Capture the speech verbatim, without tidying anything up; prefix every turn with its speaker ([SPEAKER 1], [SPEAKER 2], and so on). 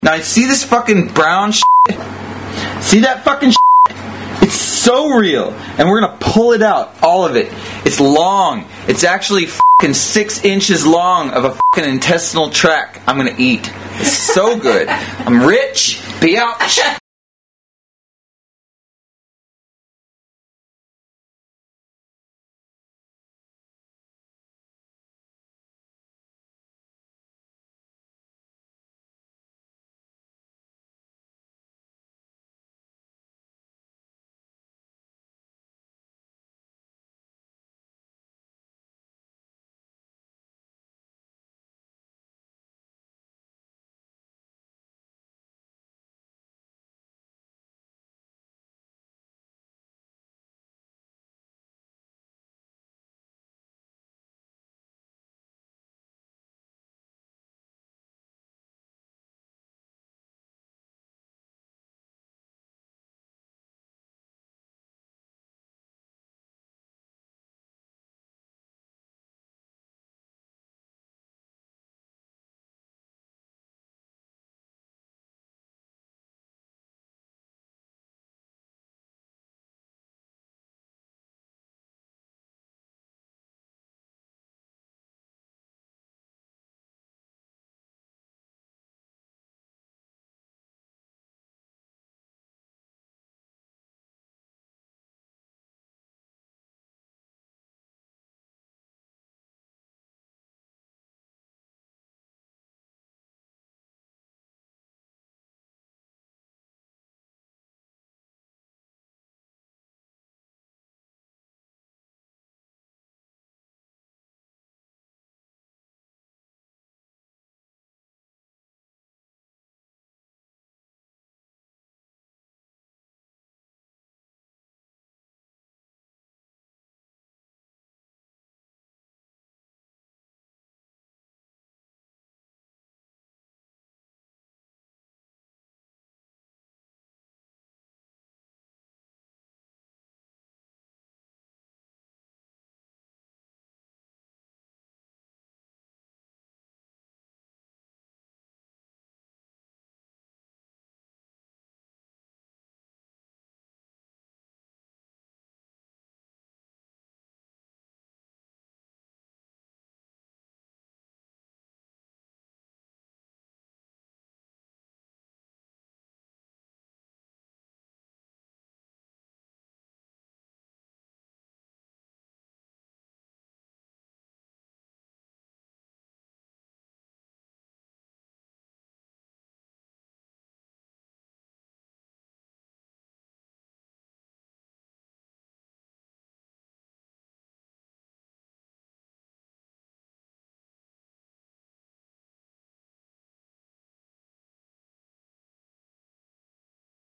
[SPEAKER 1] Now, you see this fucking brown shit? See that fucking shit? It's so real. And we're gonna pull it out. All of it. It's long. It's actually fucking six inches long of a fucking intestinal tract I'm gonna eat. It's so good. I'm rich. Be out.